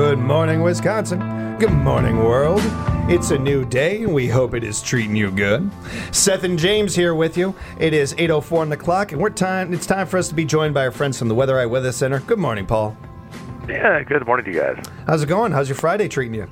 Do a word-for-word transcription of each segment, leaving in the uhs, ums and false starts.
Good morning, Wisconsin. Good morning, world. It's a new day, and we hope it is treating you good. Seth and James here with you. It is eight oh four on the clock, and we're time. It's time for us to be joined by our friends from the Weather Eye Weather Center. Good morning, Paul. Yeah, good morning to you guys. How's it going? How's your Friday treating you?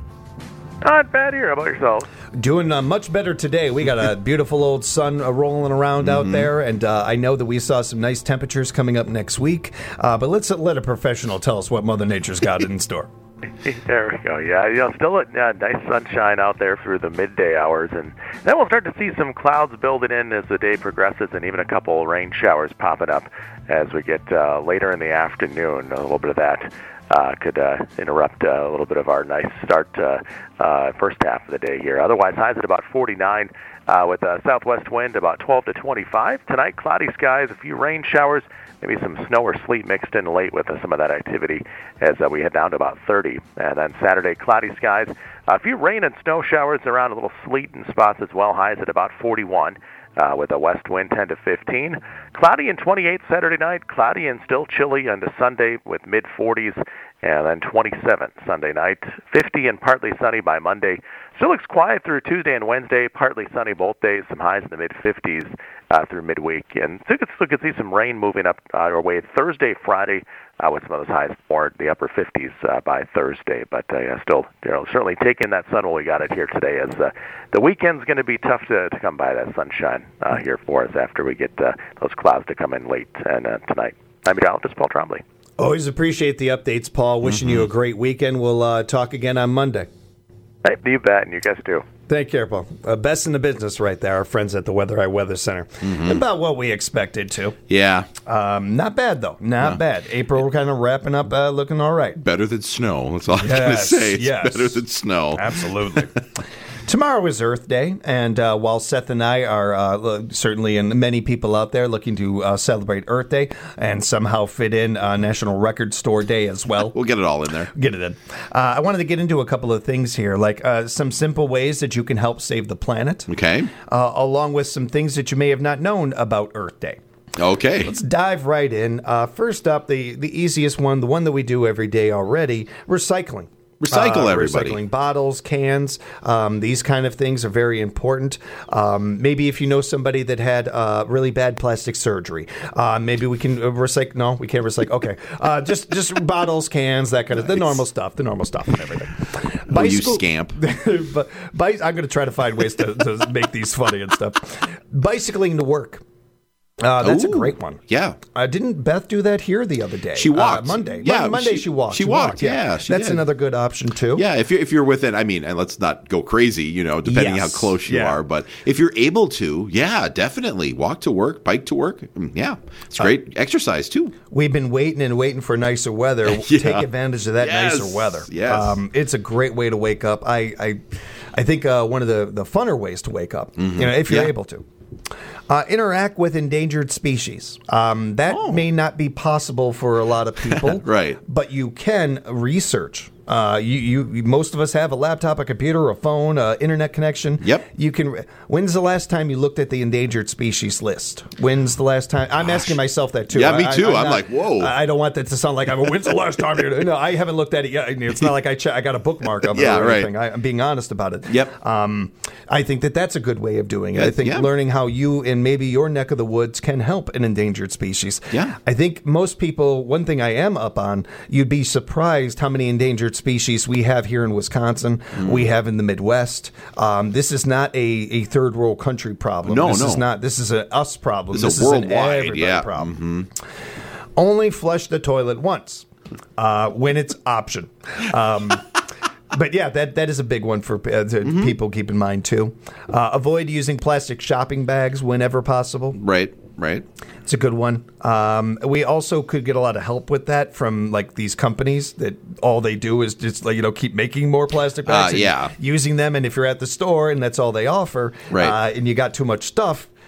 Not bad here. How about yourself? Doing uh, much better today. We got a beautiful old sun uh, rolling around mm-hmm. out there, and uh, I know that we saw some nice temperatures coming up next week. Uh, but let's uh, let a professional tell us what Mother Nature's got in store. There we go. Yeah, you know, still a uh, nice sunshine out there through the midday hours, and then we'll start to see some clouds building in as the day progresses, and even a couple of rain showers popping up as we get uh, later in the afternoon. A little bit of that uh, could uh, interrupt uh, a little bit of our nice start uh, uh, first half of the day here. Otherwise, highs at about forty-nine uh, with a southwest wind about twelve to twenty-five. Tonight, cloudy skies, a few rain showers. Maybe some snow or sleet mixed in late with uh, some of that activity as uh, we head down to about thirty. And then Saturday, cloudy skies. A few rain and snow showers around, a little sleet in spots as well. Highs at about forty-one uh, with a west wind ten to fifteen. Cloudy and twenty-eight Saturday night. Cloudy and still chilly into Sunday with mid-forties. And then twenty-seven Sunday night. fifty and partly sunny by Monday. Still looks quiet through Tuesday and Wednesday. Partly sunny both days. Some highs in the mid-fifties uh, through midweek. And so you could, still could see some rain moving up uh, our way Thursday, Friday, uh, with some of those highs more the upper fifties uh, by Thursday. But uh, yeah, still, you know, certainly taking that sun while we got it here today, as uh, the weekend's going to be tough to, to come by that sunshine uh, here for us after we get uh, those clouds to come in late and uh, tonight. I'm meteorologist Paul Trombley. Always appreciate the updates, Paul. Wishing mm-hmm. you a great weekend. We'll uh, talk again on Monday. Hey, you bet, and you guys too. Take care, Paul. Uh, best in the business right there, our friends at the Weather Eye Weather Center. Mm-hmm. About what we expected to. Yeah. Um, not bad, though. Not no. bad. April, we're kind of wrapping up, uh, looking all right. Better than snow. That's all I'm yes, going to say. It's yes. better than snow. Absolutely. Tomorrow is Earth Day, and uh, while Seth and I are uh, certainly, and many people out there, looking to uh, celebrate Earth Day and somehow fit in uh, National Record Store Day as well. We'll get it all in there. Get it in. Uh, I wanted to get into a couple of things here, like uh, some simple ways that you can help save the planet. Okay. Uh, along with some things that you may have not known about Earth Day. Okay. Let's dive right in. Uh, first up, the, the easiest one, the one that we do every day already, recycling. Recycle, uh, everybody. Recycling bottles, cans, um, these kind of things are very important. Um, maybe if you know somebody that had uh, really bad plastic surgery, uh, maybe we can recycle. No, we can't recycle. Okay, uh, just just bottles, cans, that kind of nice. the normal stuff, the normal stuff, and everything. Bicycle, you scamp. but bi- I'm going to try to find ways to, to make these funny and stuff. Bicycling to work. Uh, that's Ooh, a great one. Yeah. Uh, didn't Beth do that here the other day? She walked. Uh, Monday. Yeah. Mon- Monday she, she walked. She, she walked, walked, yeah. She that's did. another good option, too. Yeah, if you're, if you're within, I mean, and let's not go crazy, you know, depending yes. how close you yeah. are. But if you're able to, yeah, definitely. Walk to work, bike to work. Yeah. It's great uh, exercise, too. We've been waiting and waiting for nicer weather. yeah. Take advantage of that yes. nicer weather. Yes. Um, it's a great way to wake up. I I, I think uh, one of the, the funner ways to wake up, mm-hmm. you know, if you're yeah. able to. Uh, interact with endangered species. Um, that oh. may not be possible for a lot of people. right. But you can research. Uh, you, you, most of us have a laptop, a computer, a phone, uh, internet connection. Yep. You can. When's the last time you looked at the endangered species list? When's the last time? I'm Gosh. asking myself that too. Yeah, me I, too. I, I'm, I'm not, like, whoa. I don't want that to sound like I'm. When's the last time? You no, I haven't looked at it yet. It's not like I che- I got a bookmark of it yeah, or anything. right. I, I'm being honest about it. Yep. Um, I think that that's a good way of doing it. I think yeah. learning how you and maybe your neck of the woods can help an endangered species. Yeah. I think most people. One thing I am up on. You'd be surprised how many endangered species we have here in Wisconsin, mm. we have in the Midwest. Um, this is not a, a third world country problem. No, this no. is not. This is an us problem. It's this a is worldwide an everybody yeah. problem. Mm-hmm. Only flush the toilet once uh, when it's option. Um, but yeah, that that is a big one for uh, mm-hmm. people keep in mind too. Uh, avoid using plastic shopping bags whenever possible. Right. Right. It's a good one. Um, we also could get a lot of help with that from like these companies that all they do is just like, you know, keep making more plastic bags uh, and yeah. using them. And if you're at the store and that's all they offer right. uh, and you got too much stuff,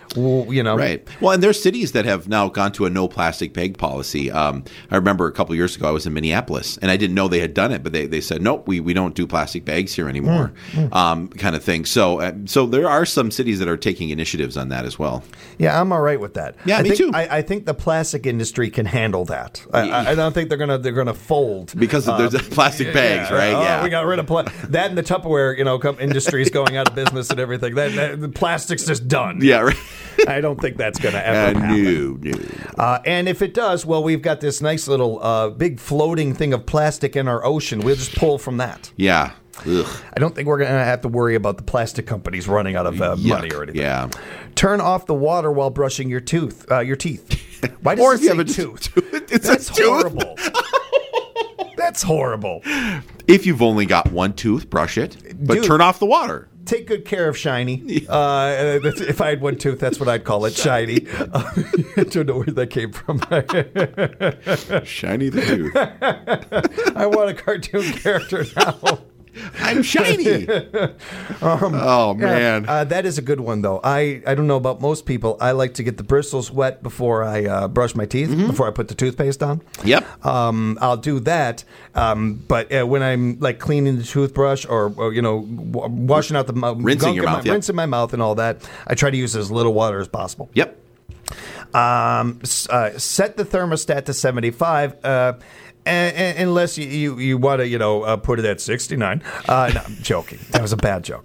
Well, you know, Right. Well, and there's cities that have now gone to a no plastic bag policy. Um, I remember a couple years ago I was in Minneapolis, and I didn't know they had done it, but they, they said, nope, we, we don't do plastic bags here anymore, mm, mm. Um, kind of thing. So uh, so there are some cities that are taking initiatives on that as well. Yeah, I'm all right with that. Yeah, I me think, too. I, I think the plastic industry can handle that. I, I don't think they're gonna they're gonna fold because of um, there's plastic bags, yeah, right? Oh, yeah, we got rid of pla- that and the Tupperware, you know, com- industry is going out of business and everything. That, that the plastic's just done. Yeah, right. I don't think that's going to ever uh, happen. No, no. Uh, and if it does, well, we've got this nice little uh, big floating thing of plastic in our ocean. We'll just pull from that. Yeah. Ugh. I don't think we're going to have to worry about the plastic companies running out of uh, money or anything. Yeah. Turn off the water while brushing your tooth, uh, your teeth. Why does or it if you say have a tooth? tooth? It's That's a tooth. horrible. That's horrible. If you've only got one tooth, brush it, but Dude. turn off the water. Take good care of Shiny. Uh, if I had one tooth, that's what I'd call it, Shiny. Uh, I don't know where that came from. Shiny the tooth. I want a cartoon character now. I'm shiny. um, oh, man. Yeah, uh, that is a good one, though. I, I don't know about most people. I like to get the bristles wet before I uh, brush my teeth, mm-hmm. before I put the toothpaste on. Yep. Um, I'll do that. Um, but uh, when I'm like cleaning the toothbrush or, or you know, w- washing out the mouth, rinsing your mouth, my, yep. rinsing my mouth and all that, I try to use as little water as possible. Yep. Um, uh, set the thermostat to seventy-five. Uh, And, and, unless you, you, you want to, you know, uh, put it at sixty-nine. Uh, no, I'm joking. That was a bad joke.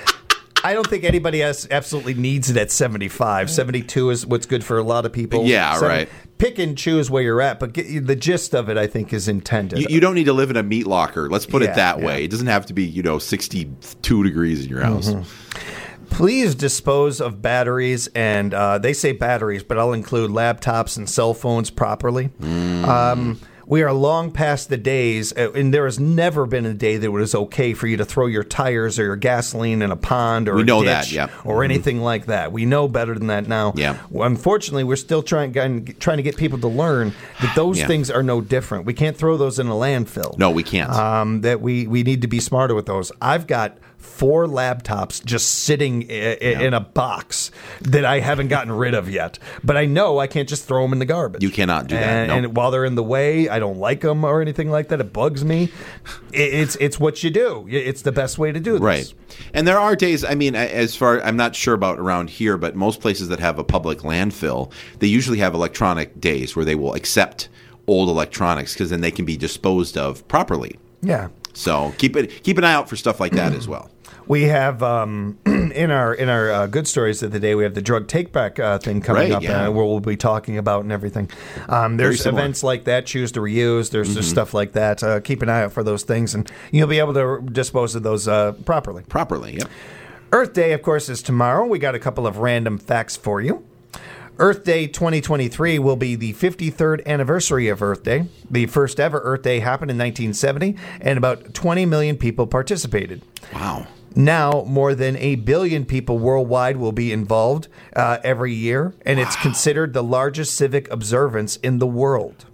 I don't think anybody has absolutely needs it at seventy-five. seventy-two is what's good for a lot of people. Yeah, Seven, right. Pick and choose where you're at, but get, the gist of it, I think, is intended. You, you don't need to live in a meat locker. Let's put Yeah, it that yeah. way. It doesn't have to be, you know, sixty-two degrees in your house. Mm-hmm. Please dispose of batteries, and uh, they say batteries, but I'll include laptops and cell phones properly. Mm. Um, we are long past the days, uh, and there has never been a day that it was okay for you to throw your tires or your gasoline in a pond or We a know ditch that, yeah. or Mm-hmm. anything like that. We know better than that now. Yeah. Well, unfortunately, we're still trying trying to get people to learn that those Yeah. things are no different. We can't throw those in a landfill. No, we can't. Um, that we, we need to be smarter with those. I've got four laptops just sitting I- I- in a box that I haven't gotten rid of yet. But I know I can't just throw them in the garbage. You cannot do that, And, no. and while they're in the way, I don't like them or anything like that. It bugs me. It, it's it's what you do. It's the best way to do this. Right. And there are days, I mean, as far, I'm not sure about around here, but most places that have a public landfill, they usually have electronic days where they will accept old electronics because then they can be disposed of properly. Yeah. So keep it keep an eye out for stuff like that as well. We have um, in our in our uh, good stories of the day, we have the drug take back uh, thing coming Right, up, yeah. uh, where we'll be talking about and everything. Um, Very there's similar. events like that, choose to reuse. There's Mm-hmm. just stuff like that. Uh, keep an eye out for those things, and you'll be able to dispose of those uh, properly. Properly, yep. Earth Day, of course, is tomorrow. We got a couple of random facts for you. Earth Day twenty twenty-three will be the fifty-third anniversary of Earth Day. The first ever Earth Day happened in nineteen seventy, and about twenty million people participated. Wow. Now, more than a billion people worldwide will be involved uh, every year, and it's considered the largest civic observance in the world.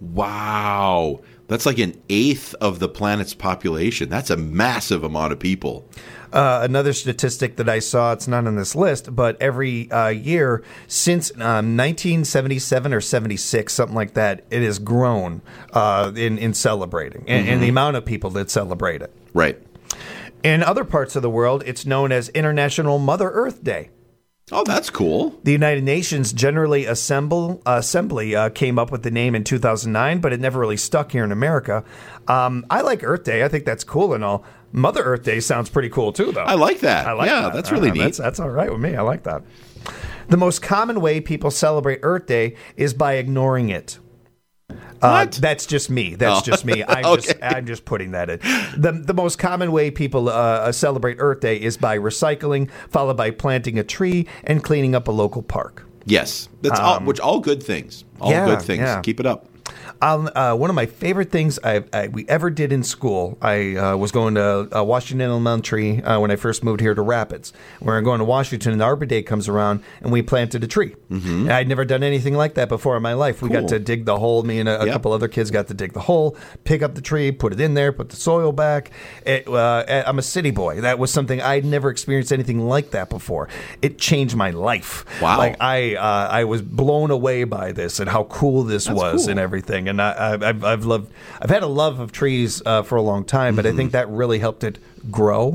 Wow. That's like an eighth of the planet's population. That's a massive amount of people. Uh, another statistic that I saw, it's not on this list, but every uh, year since um, nineteen seventy-seven or seventy-six, something like that, it has grown uh, in, in celebrating, and, and the amount of people that celebrate it. Right. In other parts of the world, it's known as International Mother Earth Day. Oh, that's cool. The United Nations Generally Assemble, Assembly uh, came up with the name in two thousand nine, but it never really stuck here in America. Um, I like Earth Day. I think that's cool and all. Mother Earth Day sounds pretty cool, too, though. I like that. I like yeah, that. that's really Uh, neat. That's, that's all right with me. I like that. The most common way people celebrate Earth Day is by ignoring it. Uh, What? that's just me. That's Oh. just me. I'm Okay. just I'm just putting that in. The the most common way people uh, celebrate Earth Day is by recycling, followed by planting a tree and cleaning up a local park. Yes. That's all, which all good things. All yeah, good things. yeah. Keep it up. Um, uh, one of my favorite things I, I, we ever did in school, I uh, was going to uh, Washington Elementary uh, when I first moved here to Rapids. We were going to Washington, and Arbor Day comes around, and we planted a tree. Mm-hmm. And I'd never done anything like that before in my life. We Cool. got to dig the hole. Me and a, a Yep. couple other kids got to dig the hole, pick up the tree, put it in there, put the soil back. It, uh, I'm a city boy. That was something I'd never experienced anything like that before. It changed my life. Wow. Like I, uh, I was blown away by this and how cool this That's was cool. and everything. And I, I, I've, I've loved, I've had a love of trees uh, for a long time, but Mm-hmm. I think that really helped it grow.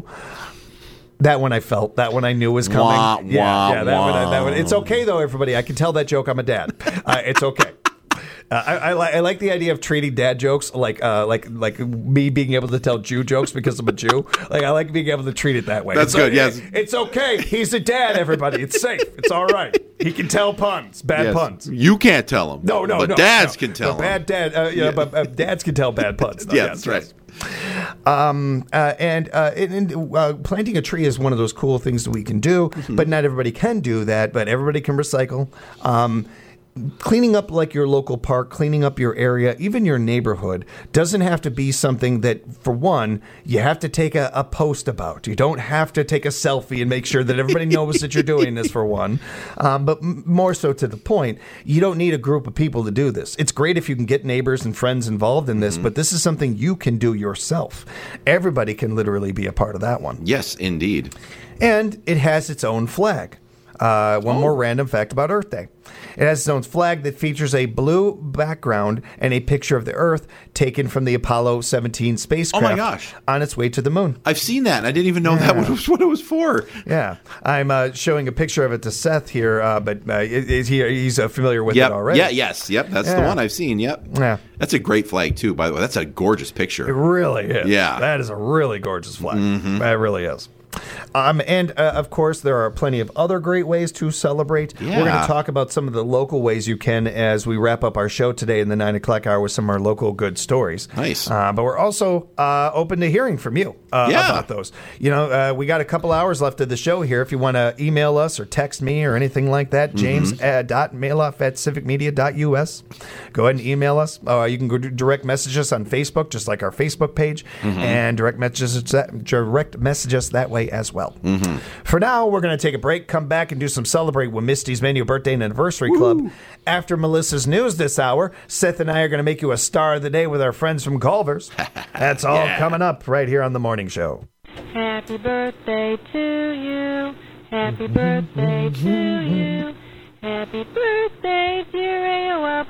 That one I felt. That one I knew was coming. Wah, yeah, wah, yeah. That one. I- That one. wah. It's okay though, everybody. I can tell that joke. I'm a dad. Uh, it's okay. Uh, I, I, li- I like the idea of treating dad jokes like uh, like like me being able to tell Jew jokes because I'm a Jew. Like I like being able to treat it that way. That's It's good, like, yes. It's okay. He's a dad. Everybody. It's safe. It's all right. He can tell puns. Bad Yes. puns. You can't tell them. No, no, but no. dads no. can tell But them. bad dad. Uh, you know, Yeah. but uh, dads can tell bad puns. though. Yeah, Yes, that's right. yes. Um, uh, and uh, and, and uh, planting a tree is one of those cool things that we can do, Mm-hmm. but not everybody can do that. But everybody can recycle. Um, Cleaning up like your local park, cleaning up your area, even your neighborhood, doesn't have to be something that, for one, you have to take a, a post about. You don't have to take a selfie and make sure that everybody knows that you're doing this, for one. Um, but m- more so to the point, you don't need a group of people to do this. It's great if you can get neighbors and friends involved in this, but this is something you can do yourself. Everybody can literally be a part of that one. Yes, indeed. And it has its own flag. Uh, one more random fact about Earth Day. It has its own flag that features a blue background and a picture of the Earth taken from the Apollo seventeen spacecraft gosh. on its way to the moon. I've seen that. And I didn't even know that was what it was for. Yeah, I'm uh, showing a picture of it to Seth here, uh, but uh, is he, he's uh, familiar with Yep. it already. Yeah. Yes. Yep. That's the Yeah. one I've seen. Yep. Yeah. That's a great flag too. By the way, that's a gorgeous It picture. really is. Yeah. That is a really gorgeous flag. Mm-hmm. That really is. Um, and, uh, of course, there are plenty of other great ways to celebrate. Yeah. We're going to talk about some of the local ways you can as we wrap up our show today in the nine o'clock hour with some of our local good stories. Nice. Uh, but we're also uh, open to hearing from you uh, Yeah. about those. You know, uh, we got a couple hours left of the show here. If you want to email us or text me or anything like that, Mm-hmm. james uh, dot mailoff at civic media dot u s. Go ahead and email us. Uh, you can go to direct message us on Facebook, just like our Facebook page, Mm-hmm. and direct message us that, direct message us that way as well. Mm-hmm. For now, we're going to take a break, come back, and do some Celebrate with Misty's Menu Birthday and Anniversary Club. After Melissa's news this hour, Seth and I are going to make you a star of the day with our friends from Culver's. That's all Yeah. coming up right here on The Morning Show. Happy birthday to you. Happy birthday to you. Happy birthday, dear A O L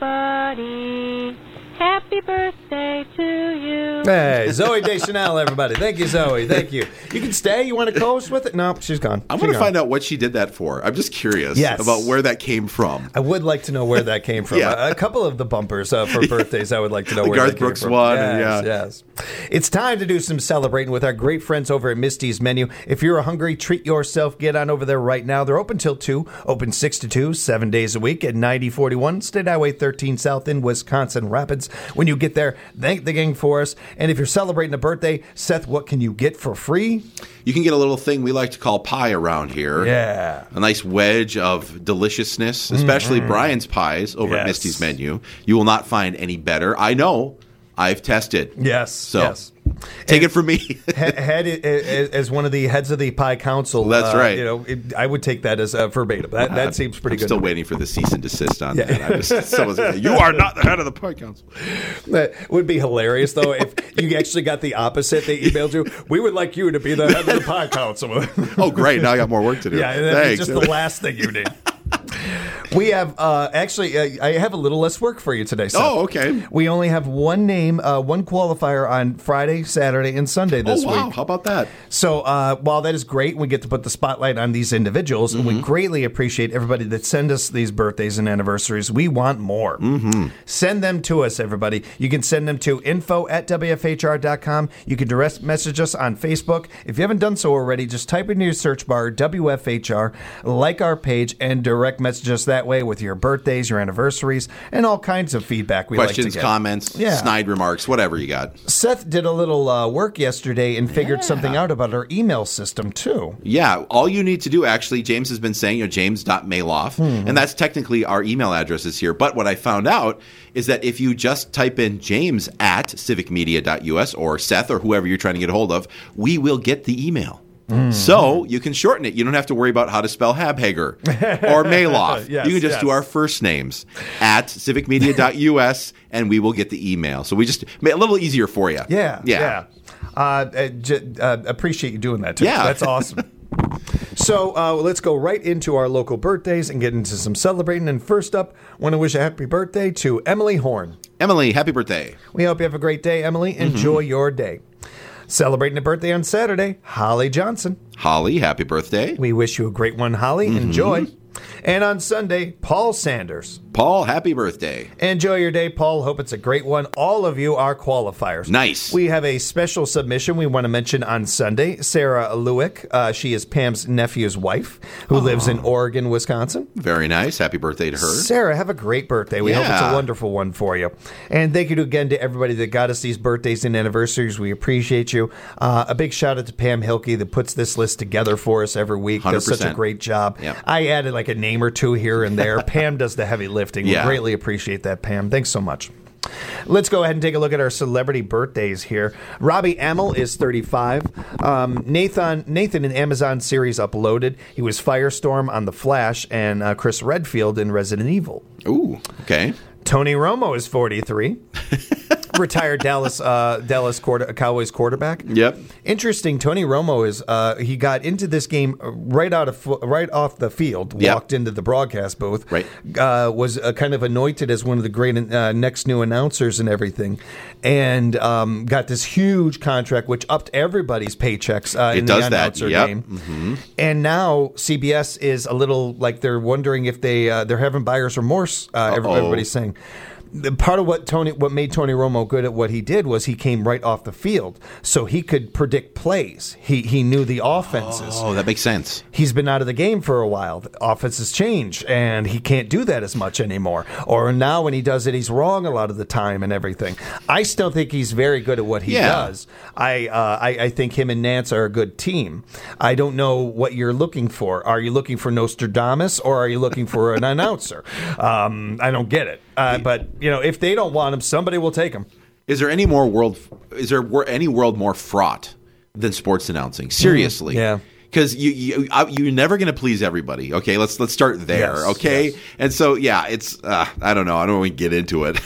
buddy. Happy birthday to you. Hey, Zoe Deschanel, everybody. Thank you, Zoe. Thank you. You can stay. You want to co-host with it? No, she's gone. I She's want to gone. find out what she did that for. I'm just curious Yes. about where that came from. I would like to know where that came from. Yeah. a, a couple of the bumpers uh, for birthdays, I would like to know The where Garth they came Brooks from. one, Yes, yeah. yes. It's time to do some celebrating with our great friends over at Misty's Menu. If you're hungry, treat yourself. Get on over there right now. They're open till two, open six to two, seven days a week at ninety forty-one State Highway thirteen South in Wisconsin Rapids. When you get there, thank the gang for us. And if you're celebrating a birthday, Seth, what can you get for free? You can get a little thing we like to call pie around here. Yeah. A nice wedge of deliciousness, especially Brian's pies over at Yes. Misty's Menu. You will not find any better. I know. I've tested. Yes. So yes. take it from me. He- head as one of the heads of the Pie Council. That's uh, right. You know, it, I would take that as uh, verbatim. That that seems pretty I'm good. still to me. waiting for the cease and desist on Yeah. that. I was, someone's gonna, you are not the head of the Pie Council. That would be hilarious, though, if you actually got the opposite. They emailed you. We would like you to be the head of the Pie Council. Oh, great. Now I got more work to do. Yeah, that'd be Thanks. just the last thing you need. We have uh, actually, uh, I have a little less work for you today. Seth. Oh, okay. We only have one name, uh, one qualifier on Friday, Saturday, and Sunday this Oh, wow. week. How about that? So uh, while that is great, we get to put the spotlight on these individuals, and we greatly appreciate everybody that send us these birthdays and anniversaries. We want more. Mm-hmm. Send them to us, everybody. You can send them to info at W F H R dot com. You can direct message us on Facebook. If you haven't done so already, just type into your search bar W F H R, like our page, and direct message message us that way with your birthdays, your anniversaries, and all kinds of feedback we Questions, like to get. comments, Yeah. snide remarks, whatever you got. Seth did a little uh, work yesterday and figured something out about our email system, too. Yeah, all you need to do, actually, James has been saying, you know, james dot maloff, Hmm. and that's technically our email addresses here. But what I found out is that if you just type in james at civic media dot u s or Seth or whoever you're trying to get a hold of, we will get the email. Hmm. So you can shorten it. You don't have to worry about how to spell Habhager or Maloff. Yes, you can just yes. do our first names at civic media dot u s, and we will get the email. So we just made it a little easier for you. Yeah, Yeah. yeah. Uh, uh, j- uh, appreciate you doing that, too. Yeah. That's awesome. So uh, let's go right into our local birthdays and get into some celebrating. And first up, want to wish a happy birthday to Emily Horn. Emily, happy birthday. We hope you have a great day, Emily. Enjoy your day. Celebrating a birthday on Saturday, Holly Johnson. Holly, happy birthday. We wish you a great one, Holly. Enjoy. And on Sunday, Paul Sanders. Paul, happy birthday. Enjoy your day, Paul. Hope it's a great one. All of you are qualifiers. Nice. We have a special submission we want to mention on Sunday. Sarah Lewick. Uh, she is Pam's nephew's wife who lives in Oregon, Wisconsin. Very nice. Happy birthday to her. Sarah, have a great birthday. We hope it's Yeah. a wonderful one for you. And thank you again to everybody that got us these birthdays and anniversaries. We appreciate you. Uh, a big shout out to Pam Hilke that puts this list together for us every week. one hundred Does such a percent. great job. Yep. I added like a name or two here and there. Pam does the heavy lifting. Yeah. We greatly appreciate that, Pam. Thanks so much. Let's go ahead and take a look at our celebrity birthdays here. Robbie Amell is thirty-five. Um, Nathan, Nathan in Amazon series uploaded. He was Firestorm on The Flash and uh, Chris Redfield in Resident Evil. Ooh, okay. Tony Romo is forty-three. Retired Dallas uh, Dallas quarter, Cowboys quarterback. Yep. Interesting. Tony Romo is uh, he got into this game right out of right off the field. Yep. Walked into the broadcast booth. Right. Uh, was uh, kind of anointed as one of the great uh, next new announcers and everything, and um, got this huge contract which upped everybody's paychecks uh, It in does the that, announcer yep. game. Mm-hmm. And now C B S is a little like they're wondering if they uh, they're having buyer's remorse. Uh, every- Uh-oh. everybody's saying. The part of what Tony, what made Tony Romo good at what he did was he came right off the field, so he could predict plays. He he knew the offenses. Oh, that makes sense. He's been out of the game for a while. The offenses change, and he can't do that as much anymore. Or now when he does it, he's wrong a lot of the time and everything. I still think he's very good at what he Yeah. does. I, uh, I I think him and Nance are a good team. I don't know what you're looking for. Are you looking for Nostradamus or are you looking for an announcer? Um, I don't get it. Uh, but you know, if they don't want him, somebody will take him. Is there any more world? Is there wor- any world more fraught than sports announcing? Seriously, Mm, yeah. Because you you I- you're never going to please everybody. Okay, let's let's start there. Yes, okay, yes. and so yeah, it's uh, I don't know. I don't want to get into it.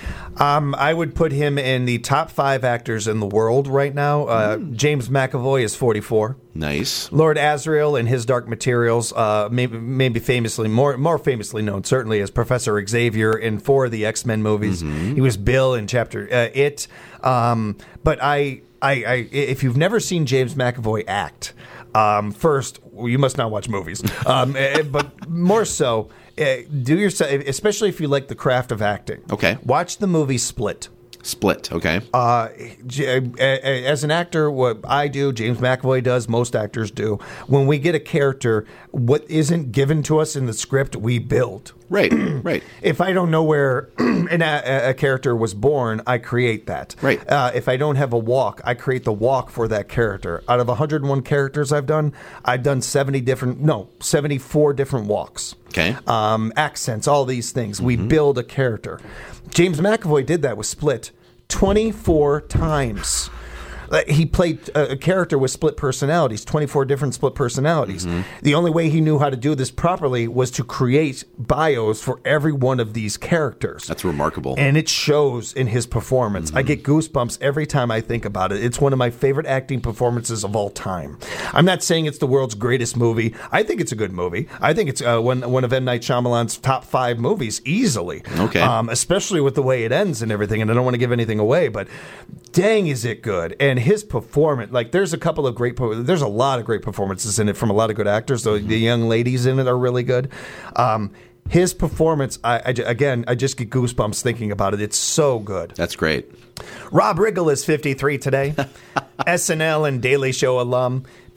Um, I would put him in the top five actors in the world right now. Uh, Mm. James McAvoy is forty-four. Nice. Lord Asriel in his Dark Materials, uh, maybe maybe famously more more famously known certainly as Professor Xavier in four of the X-Men movies. Mm-hmm. He was Bill in Chapter uh, It. Um, but I, I, I, if you've never seen James McAvoy act, um, first you must not watch movies. Um, eh, but more so, uh, do yourself, especially if you like the craft of acting. Okay. Watch the movie Split. Split. Okay. Uh, J- as an actor, what I do, James McAvoy does, most actors do. When we get a character, what isn't given to us in the script, we build. Right. Right. If I don't know where an, a, a character was born, I create that. Right. Uh, if I don't have a walk, I create the walk for that character. Out of one hundred one characters I've done, I've done seventy different, no, seventy-four different walks. Okay. Um, accents, all these things. We build a character. James McAvoy did that with Split twenty-four times. Uh, he played a, a character with split personalities, twenty-four different split personalities. The only way he knew how to do this properly was to create bios for every one of these characters. That's remarkable. And it shows in his performance. I get goosebumps every time I think about it. It's one of my favorite acting performances of all time. I'm not saying it's the world's greatest movie. I think it's a good movie. I think it's uh, one, one of M. Night Shyamalan's top five movies, easily. Okay. Um, especially with the way it ends and everything. And I don't want to give anything away, but dang, is it good. And his performance, like there's a couple of great, there's a lot of great performances in it from a lot of good actors. The, the young ladies in it are really good. Um, his performance, I, I, again, I just get goosebumps thinking about it. It's so good. That's great. Rob Riggle is fifty-three today. S N L and Daily Show alum.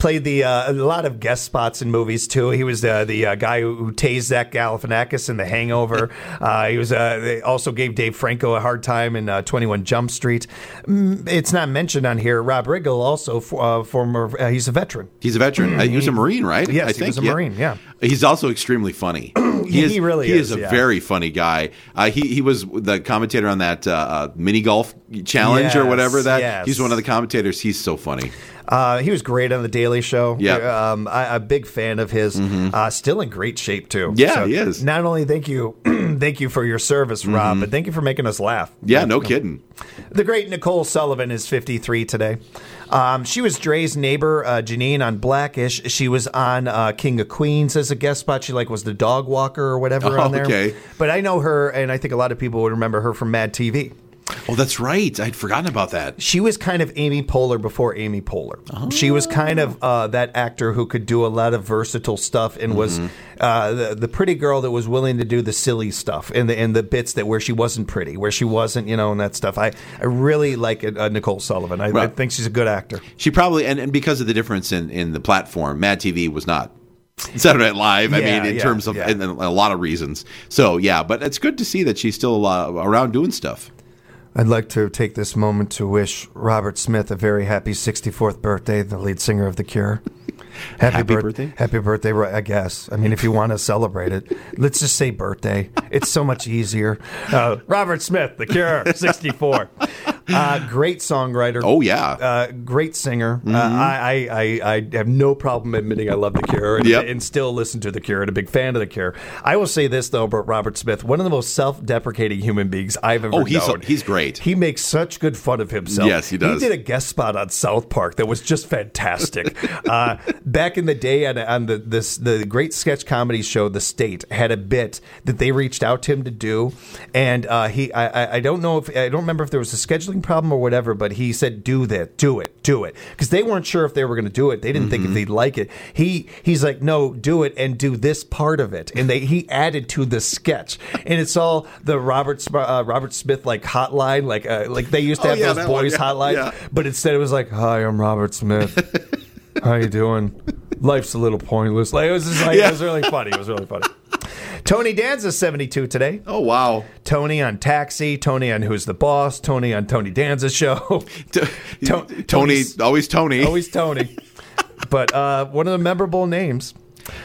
Played the uh, a lot of guest spots in movies too. He was uh, the uh, guy who, who tased Zach Galifianakis in The Hangover. uh, he was uh, they also gave Dave Franco a hard time in uh, twenty-one Jump Street. Mm, It's not mentioned on here. Rob Riggle also uh, former. Uh, he's a veteran. He's a veteran. Uh, he was a Marine, right? Yes, I he think. was a yeah. Marine. Yeah. He's also extremely funny. He is, really he is, is a yeah. very funny guy. Uh, he he was the commentator on that uh, uh, mini golf challenge or Yes, whatever. That yes. he's one of the commentators. He's so funny. Uh, he was great on the Daily Show. Yeah. um, I, a big fan of his. Uh, still in great shape too. Yeah, he is. Not only thank you, thank you for your service, Rob, but thank you for making us laugh. Yeah, no kidding. The great Nicole Sullivan is fifty-three today. Um, she was Dre's neighbor, uh, Janine, on Blackish. She was on uh, King of Queens as a guest spot. She like was the dog walker or whatever Oh, on there. okay. But I know her, and I think a lot of people would remember her from Mad T V. Oh, that's right. I'd forgotten about that. She was kind of Amy Poehler before Amy Poehler. Oh. She was kind of uh, that actor who could do a lot of versatile stuff and was uh, the, the pretty girl that was willing to do the silly stuff and the and the bits that where she wasn't pretty, where she wasn't, you know, and that stuff. I, I really like uh, Nicole Sullivan. I, I Right. think she's a good actor. She probably and, and because of the difference in, in the platform, Mad T V was not Saturday Night Live. I Yeah, mean, in yeah, terms of yeah. and, and a lot of reasons. So yeah, but it's good to see that she's still uh, around doing stuff. I'd like to take this moment to wish Robert Smith a very happy sixty-fourth birthday, the lead singer of The Cure. Happy, Happy birth- birthday? Happy birthday, right, I guess. I mean, if you want to celebrate it, let's just say birthday. It's so much easier. Uh, Robert Smith, The Cure, sixty-four. Uh, great songwriter. Oh yeah. Uh, great singer. Uh, I, I, I, I have no problem admitting I love The Cure and, Yep. and still listen to The Cure and a big fan of The Cure. I will say this, though, about Robert Smith, one of the most self-deprecating human beings I've ever Oh, he's known. he's great. He makes such good fun of himself. Yes, he does. He did a guest spot on South Park that was just fantastic. uh, back in the day, on, on the this the great sketch comedy show, The State had a bit that they reached out to him to do, and uh, he I, I- I don't know if I don't remember if there was a scheduling problem or whatever, but he said, "Do that, do it, do it," because they weren't sure if they were going to do it. They didn't think if they'd like it. He he's like, "No, do it and do this part of it," and they he added to the sketch, and it's all the Robert Sp- uh, Robert Smith like hotline, like uh, like they used to Oh, have yeah, those that one, boys yeah, hotlines, yeah. but instead it was like, "Hi, I'm Robert Smith. How you doing? Life's a little pointless." Like it was just like Yeah. it was really funny. It was really funny. Tony Danza's seventy-two today. Oh wow. Tony on Taxi, Tony on Who's the Boss, Tony on Tony Danza's show. T- To- Tony, Tony's- always Tony. Always Tony. But uh, one of the memorable names.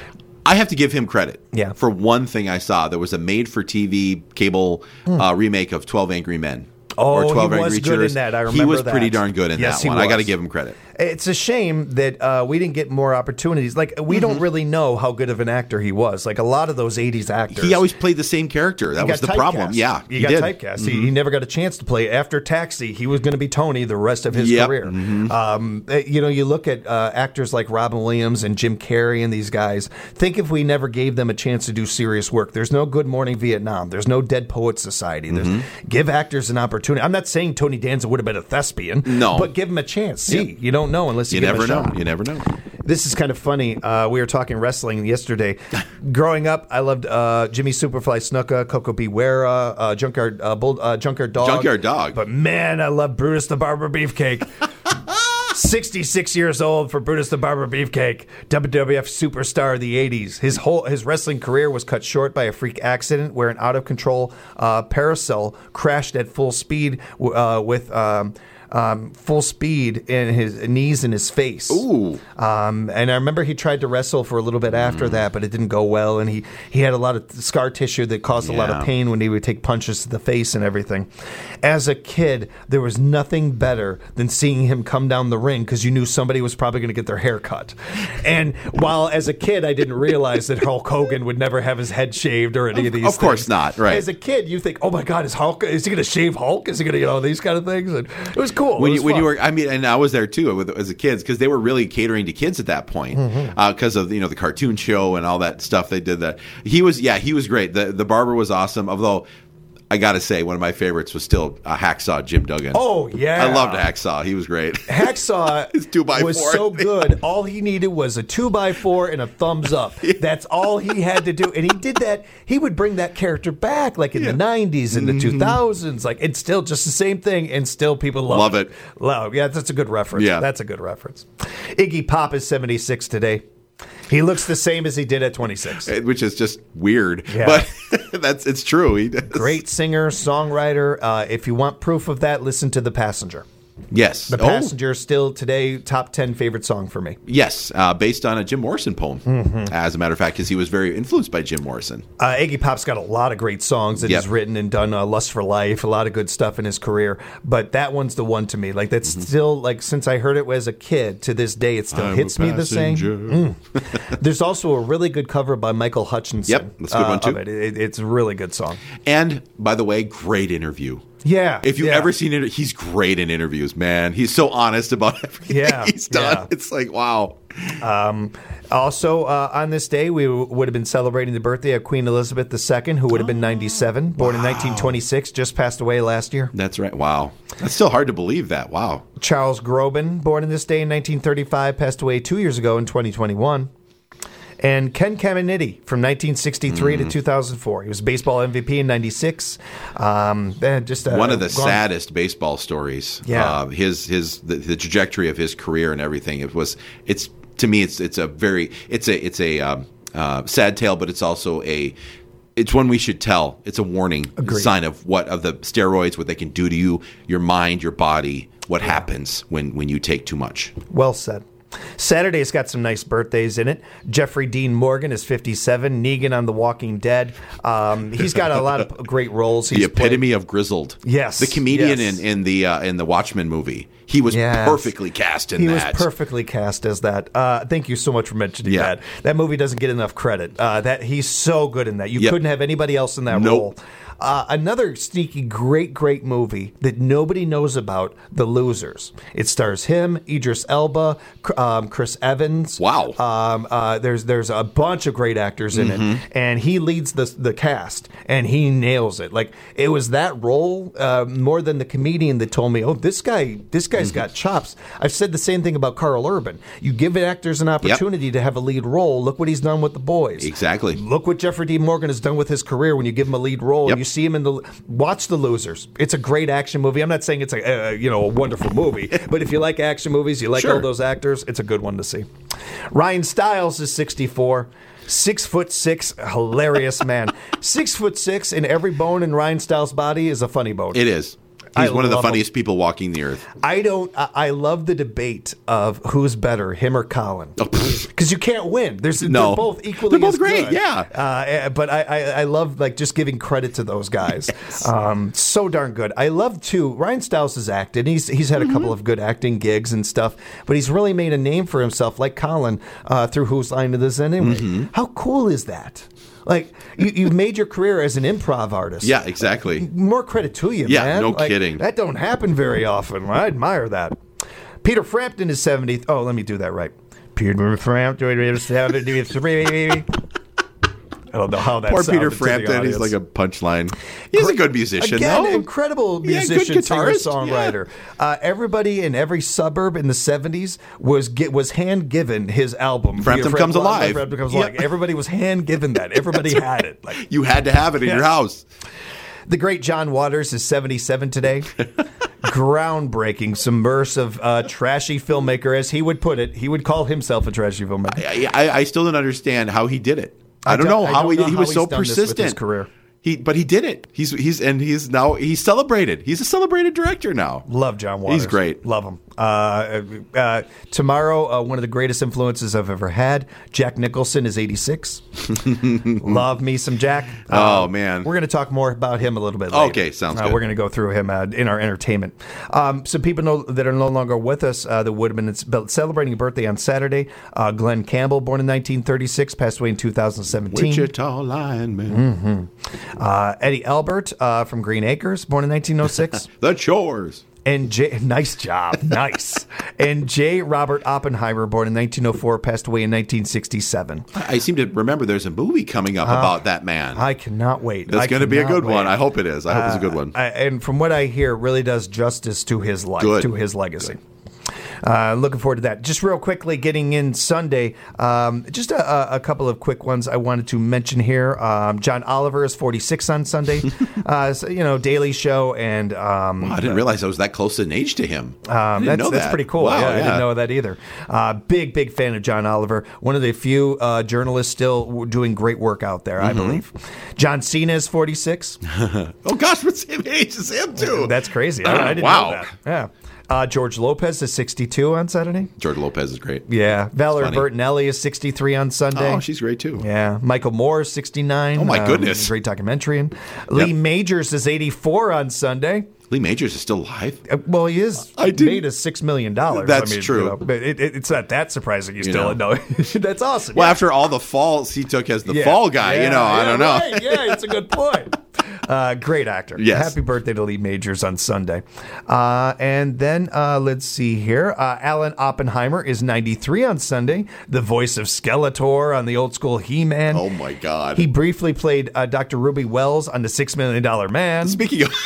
I have to give him credit. Yeah. For one thing I saw, there was a made-for-T V cable uh, remake of twelve Angry Men. Oh, or twelve he Angry was good Jurors. in that. I He remember was pretty that. darn good in Yes, that he one. I got to was. give him credit. It's a shame that uh, we didn't get more opportunities. Like, we don't really know how good of an actor he was. Like, a lot of those eighties actors. He always played the same character. That He was got the problem. typecast. Yeah, he, he got did. typecast. He, he never got a chance to play. After Taxi, he was going to be Tony the rest of his Yep. career. Um, eh, you know, you look at uh, actors like Robin Williams and Jim Carrey and these guys. Think if we never gave them a chance to do serious work. There's no Good Morning Vietnam. There's no Dead Poets Society. There's, Give actors an opportunity. I'm not saying Tony Danza would have been a thespian. No. But give him a chance. See, you don't know unless you, You give him never a know. shot. You never know. This is kind of funny. Uh, we were talking wrestling yesterday. Growing up, I loved uh, Jimmy Superfly Snuka, Coco Bewara, uh, Junkyard uh, Bull, uh, Junkyard Dog. Junkyard Dog. But man, I love Brutus the Barber Beefcake. sixty-six years old for Brutus the Barber Beefcake, W W F superstar of the eighties. His whole his wrestling career was cut short by a freak accident where an out of control uh, Paracel crashed at full speed uh, with. Um, Um, full speed in his knees and his face. Ooh. Um, and I remember he tried to wrestle for a little bit after that, but it didn't go well. And he, he had a lot of scar tissue that caused a lot Yeah. of pain when he would take punches to the face and everything. As a kid, there was nothing better than seeing him come down the ring because you knew somebody was probably going to get their hair cut. And while as a kid, I didn't realize that Hulk Hogan would never have his head shaved or any of, Of- these of course things. not, right. As a kid, you think, oh my God, is Hulk, is he going to shave Hulk? Is he going to, you know, these kind of things? And it was cool. When It you, was when you fun. were, I mean, and I was there too with, as a kids because they were really catering to kids at that point because of you know the cartoon show and all that stuff they did. That he was, yeah, he was great. The the barber was awesome. Although I got to say, one of my favorites was still uh, Hacksaw Jim Duggan. Oh, yeah. I loved Hacksaw. He was great. Hacksaw His two by was four. so good. All he needed was a two by four and a thumbs up. That's all he had to do. And he did that. He would bring that character back like in Yeah. the nineties and the two thousands. Like, it's still just the same thing, and still people love, Love it. Love. Yeah, that's a good reference. Yeah. That's a good reference. Iggy Pop is seventy-six today. He looks the same as he did at twenty-six. Which is just weird, Yeah. but that's it's true. He does. Great singer, songwriter. Uh, if you want proof of that, listen to The Passenger. Yes, The Oh, Passenger is still today top ten favorite song for me. yes, uh, based on a Jim Morrison poem, Mm-hmm. as a matter of fact, because he was very influenced by Jim Morrison. Uh, Iggy Pop's got a lot of great songs that Yep. he's written and done. Uh, Lust for Life, a lot of good stuff in his career. But that one's the one to me. Like that's Mm-hmm. still like since I heard it as a kid to this day, it still hits me the same. Mm. There's also a really good cover by Michael Hutchinson. Yep, that's a good uh, one, too. of It. It, it's a really good song. And by the way, great interview. Yeah. If you've yeah. ever seen it, he's great in interviews, man. He's so honest about everything Yeah, he's done. yeah. It's like, wow. Also, uh, on this day, we w- would have been celebrating the birthday of Queen Elizabeth the Second, who would have been ninety-seven, born in nineteen twenty-six, just passed away last year. That's right. Wow. That's still hard to believe that. Wow. Charles Grodin, born in this day in nineteen thirty-five, passed away two years ago in twenty twenty-one. And Ken Caminiti from nineteen sixty-three Mm. to two thousand four. He was baseball M V P in ninety-six. Um, eh, just uh, One of the gone- saddest baseball stories. Yeah. Uh, his his the, the trajectory of his career and everything. It was it's to me it's it's a very it's a it's a um, uh, sad tale, but it's also a it's one we should tell. It's a warning Agreed. sign of what of the steroids, what they can do to you, your mind, your body, what happens when when you take too much. Well said. Saturday's got some nice birthdays in it. Jeffrey Dean Morgan is fifty-seven. Negan on The Walking Dead. Um, he's got a lot of great roles. He's The epitome of grizzled. Yes, the comedian yes. in in the uh, in the Watchmen movie. He was Yes. perfectly cast in He that. was perfectly cast as that. Uh, thank you so much for mentioning Yeah. that. That movie doesn't get enough credit. Uh, that he's so good in that. You Yep. couldn't have anybody else in that Nope. role. Uh, another sneaky, great, great movie that nobody knows about, The Losers. It stars him, Idris Elba, Cr- um, Chris Evans. Wow. Um, uh, there's there's a bunch of great actors in Mm-hmm. it, and he leads the the cast, and he nails it. Like it was that role uh, more than the comedian that told me, "Oh, this guy, this guy's Mm-hmm. got chops." I've said the same thing about Carl Urban. You give actors an opportunity to have a lead role. Look what he's done with The Boys. Exactly. Look what Jeffrey Dean Morgan has done with his career when you give him a lead role Yep. and you see him in the watch The Losers. It's a great action movie. I'm not saying it's a uh, you know a wonderful movie, but if you like action movies, you like Sure. all those actors, it's a good one to see. Ryan Stiles is sixty-four. Six foot six, hilarious man. Six foot six, and every bone in Ryan Stiles' body is a funny bone. It is. I He's one of the love him. funniest people walking the earth. I don't. I, I love the debate of who's better, him or Colin, Oh, pfft. because you can't win. There's No. they're both equally. They're both as great, good. yeah. Uh, but I, I I love like just giving credit to those guys. Um, so darn good. I love too. Ryan Stiles has acted. He's he's had a couple of good acting gigs and stuff, but he's really made a name for himself, like Colin, uh, through Whose Line Is This Anyway? How cool is that? Like you, you've made your career as an improv artist. Yeah, exactly. More credit to you, Yeah, man. no Like, kidding. That don't happen very often. I admire that. Peter Frampton is seventy. Oh, let me do that right. Peter Frampton is seventy-three. I don't know how that Poor sounded Peter to the Frampton. He's audience. like a punchline. He's a good musician, Again, though. incredible Yeah, good musician, singer, guitarist, songwriter. Uh, everybody in every suburb in the seventies was get, was hand given his album. Frampton Peter Comes Frampton- Alive. Frampton Comes Yep. Alive. Everybody was hand given that. Everybody had it. Like You had to have it in Yeah. your house. the great John Waters is seventy-seven today. Groundbreaking, submersive, uh, trashy filmmaker, as he would put it. He would call himself a trashy filmmaker. I, I, I still don't understand how he did it. I, I don't don't- know I how don't he know did. He how was so he's done this with his persistent. career. He, but he did it. He's he's and he's now he's celebrated. He's a celebrated director now. Love John Waters. He's great. Love him. Uh, uh, tomorrow, uh, one of the greatest influences I've ever had. Jack Nicholson is eighty-six. Love me some Jack. Oh, Uh, man. We're going to talk more about him a little bit later. Okay, sounds Uh, good. We're going to go through him uh, in our entertainment. Um, some people know, that are no longer with us uh, that would have been celebrating a birthday on Saturday. Uh, Glenn Campbell, born in nineteen thirty-six, passed away in two thousand seventeen. Wichita lineman. Uh, Eddie Albert uh, from Green Acres, born in nineteen oh six. The Chores. And J. Nice job. Nice. And J. Robert Oppenheimer, born in nineteen oh four, passed away in nineteen sixty-seven. I seem to remember there's a movie coming up uh, about that man. I cannot wait. That's going to be a good wait. one. I hope it is. I hope uh, it's a good one. I, and from what I hear, it really does justice to his life, good. to his legacy. Good. Uh, looking forward to that. Just real quickly, getting in Sunday, um, just a, a couple of quick ones I wanted to mention here. Um, John Oliver is forty-six on Sunday. uh, so, you know, Daily Show and... Um, wow, I didn't realize I was that close in age to him. Um, I didn't that's, know that's that. pretty cool. Wow, yeah, yeah. I didn't know that either. Uh, big, big fan of John Oliver. One of the few uh, journalists still doing great work out there, mm-hmm. I believe. John Cena is forty-six. Oh, gosh, we're the same age as him, too. That's crazy. I, I didn't wow. know that. Yeah. Uh, George Lopez is sixty-two on Saturday. George Lopez is great. Yeah. Valerie Bertinelli is sixty-three on Sunday. Oh, she's great too. Yeah. Michael Moore is sixty-nine. Oh, my um, goodness. Great documentarian. Lee Yep. Majors is eighty-four on Sunday. Lee Majors is still alive? Uh, well, he is I didn't- made us six million dollars. That's I mean, true. You know, but it, it, it's not that surprising you, You still know. know. That's awesome. Well, yeah. after all the falls he took as the Yeah. fall guy, Yeah, you know, I yeah, don't know. Right. Yeah, it's a good point. Uh, great actor. Yes. Happy birthday to Lee Majors on Sunday. Uh, and then uh, let's see here. Uh, Alan Oppenheimer is ninety-three on Sunday. The voice of Skeletor on the old school He-Man. Oh, my God. He briefly played uh, Doctor Ruby Wells on The Six Million Dollar Man. Speaking of...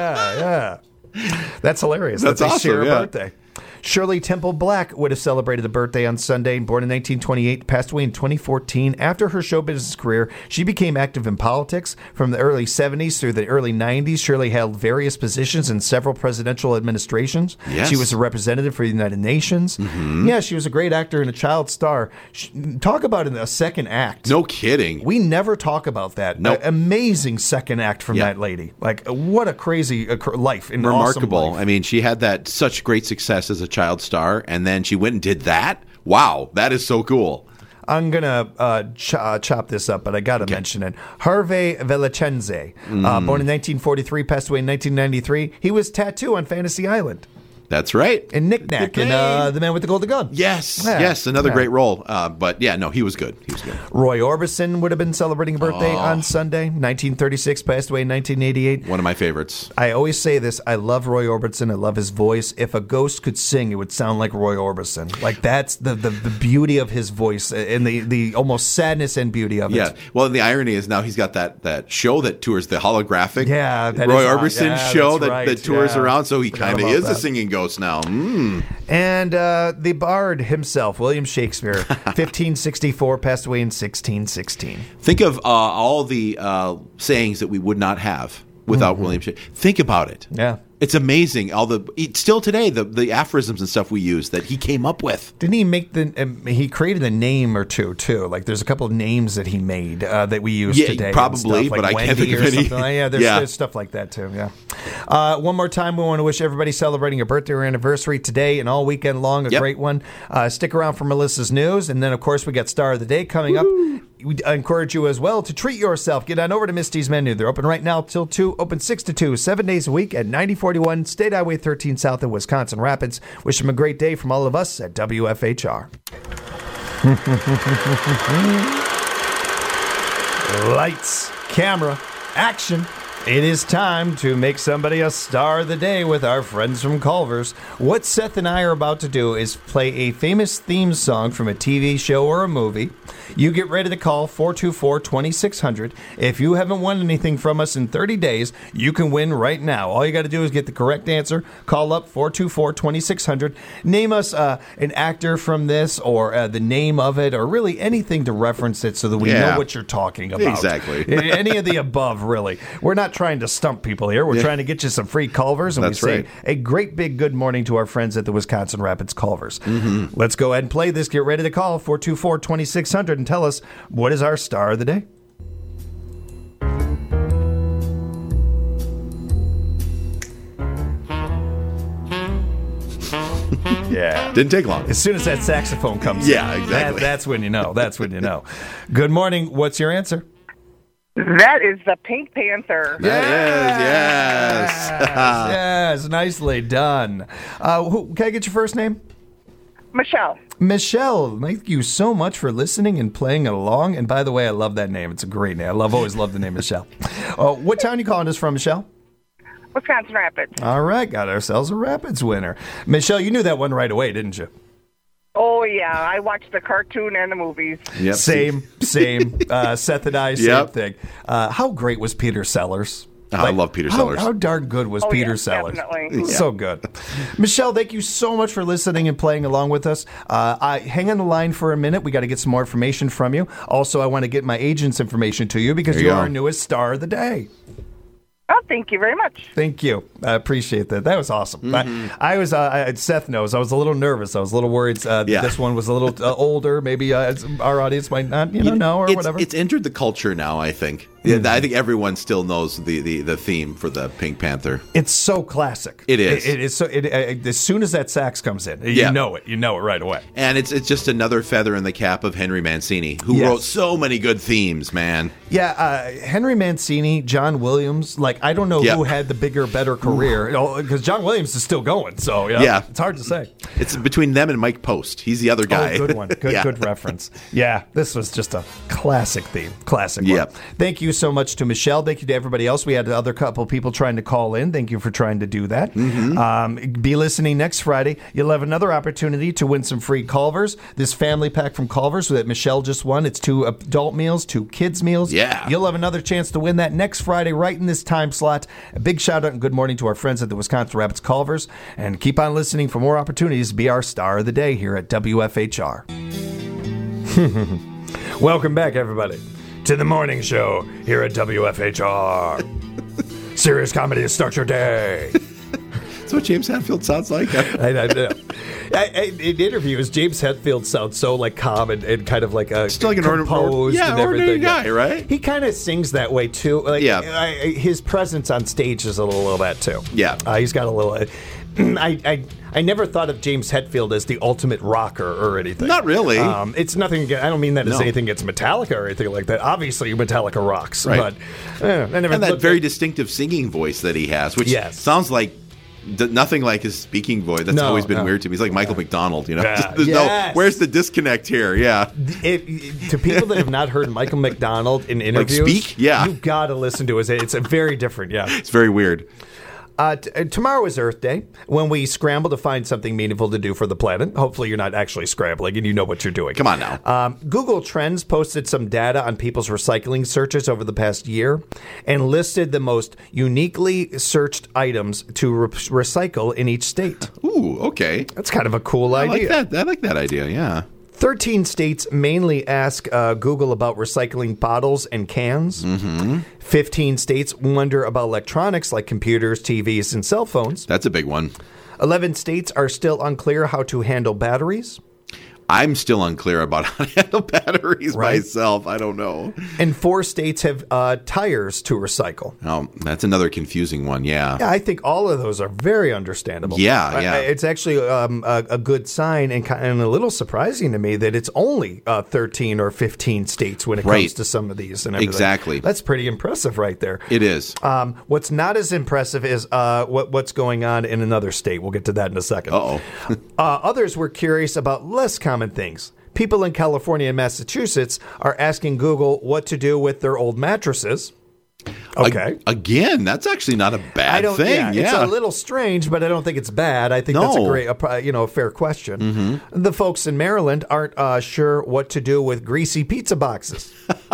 yeah, yeah. That's hilarious. That's that they awesome, share a yeah. birthday. Shirley Temple Black would have celebrated a birthday on Sunday. Born in nineteen twenty-eight, passed away in twenty fourteen. After her show business career, she became active in politics. From the early seventies through the early nineties, Shirley held various positions in several presidential administrations. Yes. She was a representative for the United Nations. Mm-hmm. Yeah, she was a great actor and a child star. She, talk about a second act. No kidding. We never talk about that. Nope. A- amazing second act from Yeah. that lady. Like, what a crazy uh, cr- life. An Remarkable. awesome life. I mean, she had that such great success as a child star, and then she went and did that. Wow, that is so cool. I'm going to uh, ch- uh, chop this up, but I got to mention it. Hervé Villachenze, Mm. uh, born in nineteen forty-three, passed away in nineteen ninety-three. He was Tattoo on Fantasy Island. That's right. And Knick Knack and uh, The Man with the Golden Gun. Yes, Yeah. yes, another Yeah. great role. Uh, but yeah, no, he was good. He was good. Roy Orbison would have been celebrating a birthday Oh. on Sunday, nineteen thirty-six, passed away in nineteen eighty-eight. One of my favorites. I always say this. I love Roy Orbison. I love his voice. If a ghost could sing, it would sound like Roy Orbison. Like, that's the, the, the beauty of his voice and the, the almost sadness and beauty of Yeah. it. Well, the irony is now he's got that, that show that tours the holographic Yeah, that Roy is odd. Orbison Yeah, show that's that, right. that tours Yeah. around. So he Forgot kind of about is a that. singing ghost now. Mm. And uh, the bard himself, William Shakespeare, fifteen sixty-four, passed away in sixteen sixteen. Think of uh, all the uh, sayings that we would not have without Mm-hmm. William Shakespeare. Think about it. Yeah. It's amazing. All the it's still today the the aphorisms and stuff we use that he came up with. Didn't he make the? Um, he created a name or two too. Like, there's a couple of names that he made uh, that we use Yeah, today. and probably, stuff, like but I can't Wendy think of or any. something like- Yeah, there's, Yeah. there's stuff like that too. Yeah. Uh, one more time, we want to wish everybody celebrating a birthday or anniversary today and all weekend long a Yep. great one. Uh, stick around for Melissa's news, and then of course we got Star of the Day coming up. We encourage you as well to treat yourself. Get on over to Misty's Menu. They're open right now till two, open six to two, seven days a week at ninety forty-one State Highway thirteen South in Wisconsin Rapids. Wish them a great day from all of us at W F H R. Lights, camera, action. It is time to make somebody a star of the day with our friends from Culver's. What Seth and I are about to do is play a famous theme song from a T V show or a movie. You get ready to call four two four, two six zero zero. If you haven't won anything from us in thirty days, you can win right now. All you got to do is get the correct answer. Call up four two four, two six zero zero. Name us uh, an actor from this or uh, the name of it or really anything to reference it so that we Yeah. know what you're talking about. Exactly. Any of the above, really. We're not trying to stump people here. We're Yeah. trying to get you some free Culvers. And That's we say right. a great big good morning to our friends at the Wisconsin Rapids Culvers. Mm-hmm. Let's go ahead and play this. Get ready to call four two four, two six zero zero and tell us what is our star of the day. Yeah. Didn't take long. As soon as that saxophone comes Yeah, in, exactly. that- that's when you know. That's when you know. Good morning. What's your answer? That is the Pink Panther. That is, yes. Yes, nicely done. Uh, who, can I get your first name? Michelle. Michelle, thank you so much for listening and playing along. And by the way, I love that name. It's a great name. I love always love the name Michelle. Uh, what town are you calling us from, Michelle? Wisconsin Rapids. All right, got ourselves a Rapids winner. Michelle, you knew that one right away, didn't you? Oh, yeah. I watched the cartoon and the movies. Yep. Same, same. Uh, Seth and I, same Yep. thing. Uh, how great was Peter Sellers? Oh, I love Peter how, Sellers. How darn good was Oh, Peter yes, Sellers? definitely. He's So good. Michelle, thank you so much for listening and playing along with us. Uh, I, hang on the line for a minute. We got to get some more information from you. Also, I want to get my agent's information to you because There you you're go. our newest star of the day. Oh, thank you very much. Thank you. I appreciate that. That was awesome. Mm-hmm. I, I was, uh, I, Seth knows, I was a little nervous. I was a little worried uh, that Yeah. this one was a little uh, older. Maybe uh, our audience might not, you know, know or it's, whatever. It's entered the culture now, I think. Yeah, I think everyone still knows the, the, the theme for the Pink Panther. It's so classic. It is. It, it is so. It, it, as soon as that sax comes in, you Yeah. know it. You know it right away. And it's it's just another feather in the cap of Henry Mancini, who Yes. wrote so many good themes, man. Yeah, uh, Henry Mancini, John Williams. Like I don't know Yeah. who had the bigger, better career because John Williams is still going. So yeah, Yeah. it's hard to say. It's between them and Mike Post. He's the other guy. Oh, good one. Good, Yeah. good reference. Yeah, this was just a classic theme. Classic one. Yep. Thank you so much to Michelle. Thank you to everybody else. We had other couple people trying to call in. Thank you for trying to do that. Mm-hmm. Um, be listening next Friday. You'll have another opportunity to win some free Culvers. This family pack from Culvers that Michelle just won. It's two adult meals, two kids meals. Yeah. You'll have another chance to win that next Friday right in this time slot. A big shout out and good morning to our friends at the Wisconsin Rapids Culvers. And keep on listening for more opportunities to be our star of the day here at W F H R. Welcome back, everybody, to the morning show here at W F H R. Serious comedy to start your day. That's what James Hetfield sounds like. I, I, know. I, I, in interviews, James Hetfield sounds so like calm and, and kind of like a Still like an ordinary- composed yeah, and ordinary everything. guy, right? He kind of sings that way too. Like, Yeah. I, I- his presence on stage is a little, little bit too. Yeah. uh, he's got a little. Uh, I, I I never thought of James Hetfield as the ultimate rocker or anything. Not really. Um, it's nothing. aga- I don't mean that as No. anything against Metallica or anything like that. Obviously, Metallica rocks, Right. but eh, I never And that looked very at- distinctive singing voice that he has, which Yes. sounds like d- nothing like his speaking voice. That's No, always been no. weird to me. He's like Michael McDonald, you know? Yeah. Just- there's Yes. no, where's the disconnect here? Yeah. It, it- to people that have not heard Michael McDonald in interviews, speak? Yeah. you got to listen to his. It's a very different, yeah. It's very weird. Uh, t- uh, tomorrow is Earth Day, when we scramble to find something meaningful to do for the planet. Hopefully, you're not actually scrambling and you know what you're doing. Come on now. Um, Google Trends posted some data on people's recycling searches over the past year and listed the most uniquely searched items to re- recycle in each state. Ooh, okay. That's kind of a cool I idea. like that. I like that idea, yeah. thirteen states mainly ask uh, Google about recycling bottles and cans. Mm-hmm. fifteen states wonder about electronics like computers, T Vs, and cell phones. That's a big one. eleven states are still unclear how to handle batteries. I'm still unclear about how to handle batteries Right. myself. I don't know. And four states have uh, tires to recycle. Oh, that's another confusing one, yeah. Yeah, I think all of those are very understandable. Yeah, I- yeah. I- it's actually um, a, a good sign and, ki- and a little surprising to me that it's only uh, thirteen or fifteen states when it Right. comes to some of these. And everything. Exactly. That's pretty impressive right there. It is. Um, what's not as impressive is uh, what, what's going on in another state. We'll get to that in a second. Uh-oh. uh, others were curious about less common things. People in California and Massachusetts are asking Google what to do with their old mattresses. Okay. Ag- again, that's actually not a bad I don't. thing. Yeah, Yeah. it's a little strange, but I don't think it's bad. I think that's a No. great, a, pro- you know, a fair question. Mm-hmm. The folks in Maryland aren't uh, sure what to do with greasy pizza boxes.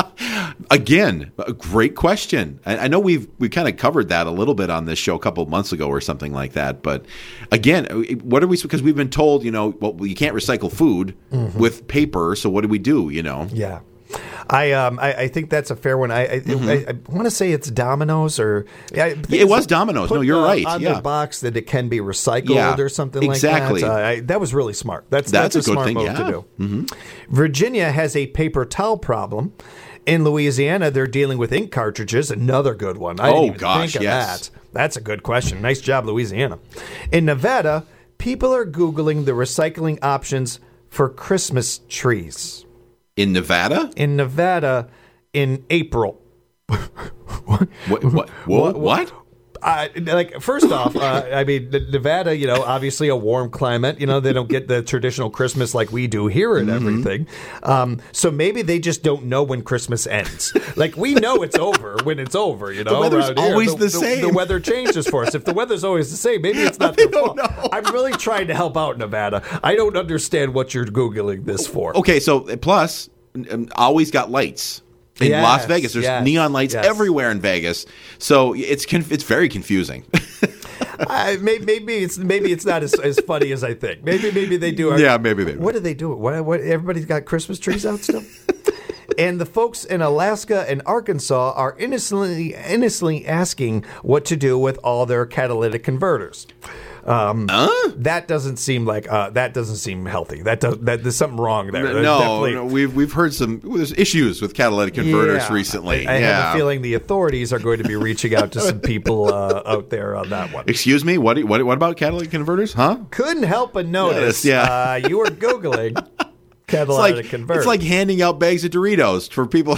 Again, a great question. I, I know we've we kind of covered that a little bit on this show a couple of months ago or something like that. But again, what are we? Because we've been told, you know, well, you can't recycle food Mm-hmm. with paper. So what do we do? You know? Yeah. I um I, I think that's a fair one. I I, I, I want to say it's Domino's or yeah, I think Mm-hmm. It it's was Domino's. put, No, you're uh, right. On Yeah. the box that it can be recycled Yeah, or something exactly. like that. Uh, I, that was really smart. That's That's that's, a a, good smart thing, move yeah. to do. Mm-hmm. Virginia has a paper towel problem. In Louisiana, they're dealing with ink cartridges. Another good one. I Oh, didn't even gosh, think of yes. that. That's a good question. Nice job, Louisiana. In Nevada, people are Googling the recycling options for Christmas trees. In Nevada? In Nevada, in April. What? What? Whoa, What- what? Uh, like first off, uh, I mean Nevada, you know, obviously a warm climate. You know, they don't get the traditional Christmas like we do here and Mm-hmm. everything. Um, so maybe they just don't know when Christmas ends. Like we know it's over when it's over. You know, The weather's around here. always the the same. The weather changes for us. If the weather's always the same, maybe it's not their don't fault. know. I'm really trying to help out Nevada. I don't understand what you're googling this for. Okay, so plus, um, always got lights. In Yes, Las Vegas, there's yes, neon lights yes. everywhere in Vegas, so it's conf- it's very confusing. I, maybe, maybe it's maybe it's not as, as funny as I think. Maybe maybe they do. Yeah, maybe they do. What do they do? What, what everybody's got Christmas trees out still? And the folks in Alaska and Arkansas are innocently innocently asking what to do with all their catalytic converters. Um, Huh? That doesn't seem like uh, that doesn't seem healthy. That does, that there's something wrong there. There's No, definitely- no, we've we've heard some there's issues with catalytic converters Yeah. recently. I, I yeah. have a feeling the authorities are going to be reaching out to some people uh, out there on that one. Excuse me, what what what about catalytic converters? Huh? Couldn't help but notice. Yes, yeah. uh, you were googling It's catalytic like converters. it's like handing out bags of Doritos for people.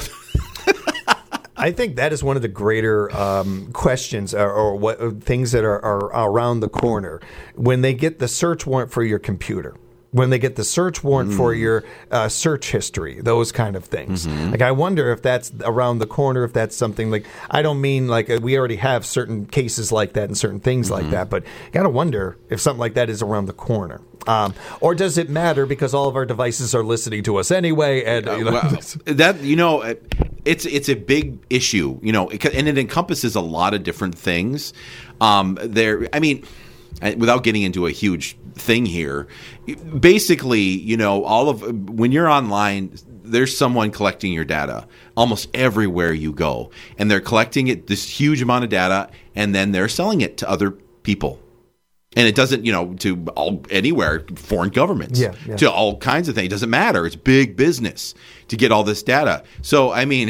I think that is one of the greater um, questions or, or what things that are, are around the corner when they get the search warrant for your computer. When they get the search warrant for your uh, search history, those kind of things. Like, I wonder if that's around the corner, if that's something like, I don't mean like uh, we already have certain cases like that and certain things like that, but you got to wonder if something like that is around the corner. Um, or does it matter because all of our devices are listening to us anyway? And you know, Well, that you know, it's it's a big issue, you know, and it encompasses a lot of different things. Um, there, I mean, without getting into a huge thing here, basically, you know, all of when you're online, there's someone collecting your data almost everywhere you go, and they're collecting it this huge amount of data, and then they're selling it to other people. And it doesn't, you know, to all anywhere, foreign governments, Yeah, yeah. to all kinds of things. It doesn't matter. It's big business to get all this data. So, I mean,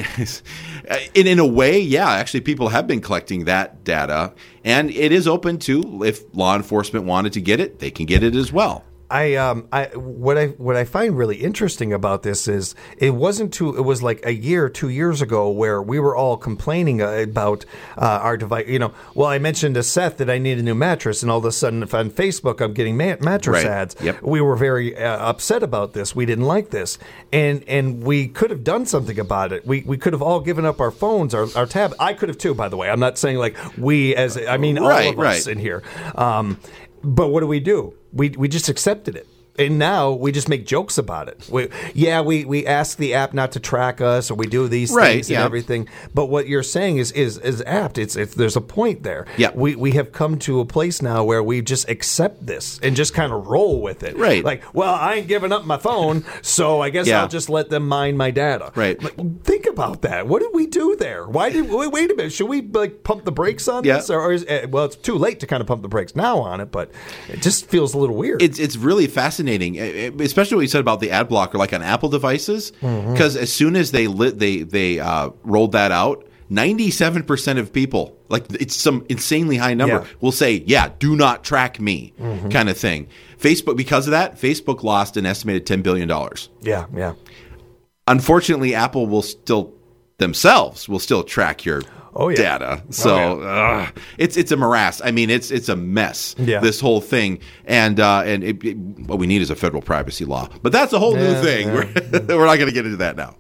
in, in a way, yeah, actually people have been collecting that data. And it is open to, if law enforcement wanted to get it, they can get it as well. I um I what I what I find really interesting about this is it wasn't too it was like a year two years ago where we were all complaining about uh, our device. You know, well, I mentioned to Seth that I need a new mattress, and all of a sudden, if on Facebook I'm getting ma- mattress Right. ads, Yep. we were very uh, upset about this. We didn't like this, and and we could have done something about it. We we could have all given up our phones, our our tab. I could have too, by the way. I'm not saying like we as I mean all Right, of us right. in here. Um, but what do we do? We we just accepted it. And now we just make jokes about it. We, yeah, we, we ask the app not to track us, or we do these Right, things and yeah. everything. But what you're saying is is is apt. It's it's there's a point there. Yeah. We we have come to a place now where we just accept this and just kind of roll with it. Right. Like, well, I ain't giving up my phone, so I guess Yeah. I'll just let them mine my data. Right. Like, think about that. What did we do there? Why did wait, wait a minute? Should we like pump the brakes on Yeah. this, or, or is uh, well, it's too late to kind of pump the brakes now on it, but it just feels a little weird. It's it's really fascinating, eh, eh, especially what you said about the ad blocker, like on Apple devices, because as soon as they lit, they they uh, rolled that out, ninety-seven percent of people, like it's some insanely high number, Yeah. will say, "Yeah, do not track me," kind of thing. Facebook, because of that, Facebook lost an estimated ten billion dollars. yeah, yeah. Unfortunately, Apple will still themselves will still track your Oh, yeah. data. So Oh, ugh, it's it's a morass. I mean, it's it's a mess. Yeah. This whole thing, and uh, and it, it, what we need is a federal privacy law. But that's a whole new Yeah, thing. yeah. We're, we're not going to get into that now.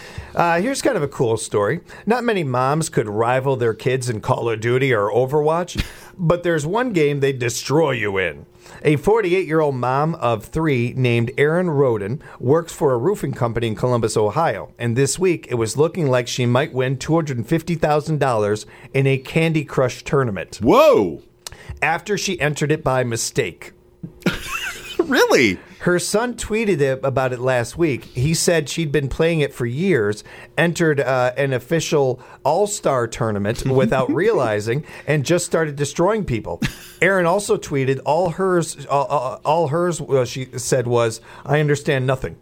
Uh, here's kind of a cool story. Not many moms could rival their kids in Call of Duty or Overwatch, but there's one game they destroy you in. A forty-eight-year-old mom of three named Erin Roden works for a roofing company in Columbus, Ohio, and this week it was looking like she might win two hundred fifty thousand dollars in a Candy Crush tournament Whoa! after she entered it by mistake. Really? Her son tweeted it about it last week. He said she'd been playing it for years, entered uh, an official all-star tournament without realizing, and just started destroying people. Erin also tweeted all hers. Uh, uh, all hers. Uh, she said was, "I understand nothing."